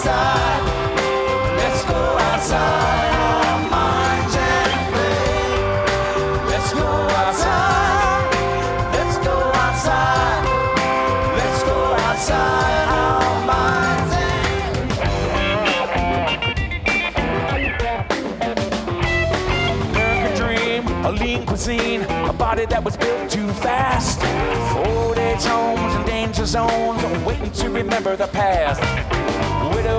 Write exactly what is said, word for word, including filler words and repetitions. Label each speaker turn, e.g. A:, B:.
A: outside. Let's go outside our minds and play. Let's go outside. Let's go outside. Let's go outside our minds and American dream, a lean cuisine, a body that was built too fast. Old age homes and danger zones, waiting to remember the past. Widow